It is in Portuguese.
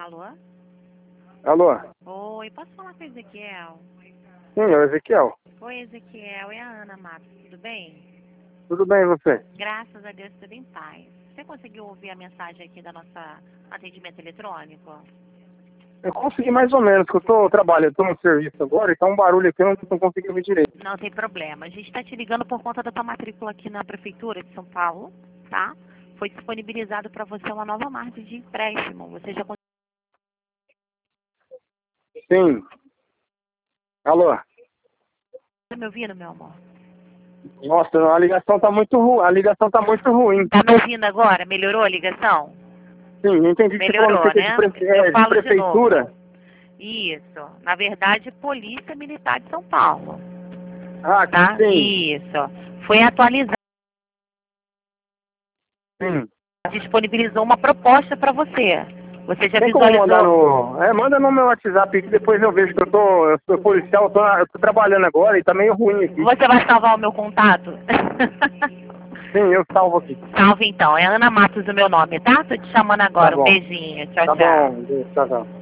Alô? Alô? Oi, posso falar com o Ezequiel? Sim, é o Ezequiel. Oi, Ezequiel, é a Ana Matos, tudo bem? Tudo bem, e você? Graças a Deus, tudo em paz. Você conseguiu ouvir a mensagem aqui da nossa atendimento eletrônico? Eu consegui mais ou menos, que eu tô trabalhando, tô no serviço agora, e tá um barulho aqui, eu não consegui ouvir direito. Não tem problema. A gente está te ligando por conta da tua matrícula aqui na Prefeitura de São Paulo, tá? Foi disponibilizado para você uma nova margem de empréstimo. Você já conseguiu Sim. Alô? me ouvindo, meu amor? Nossa, a ligação tá muito ruim, Tá me ouvindo agora? Melhorou a ligação? Sim, eu entendi que você falou Melhorou, que é né? Eu de falo de prefeitura. novo. Isso. Na verdade, Polícia Militar de São Paulo, Ah, tá? sim, Isso. Foi atualizado. sim. Disponibilizou uma proposta para você. Você já Tem como mandar visualizou? no... manda no meu WhatsApp aqui, depois eu vejo que eu sou policial, eu tô trabalhando agora e tá meio ruim aqui. Você vai salvar o meu contato? Sim, eu salvo aqui. Salve então. É Ana Matos o meu nome, tá? Tô te chamando Tá agora. Um bom. beijinho. Tchau, Tá tchau. bom, tchau, tchau.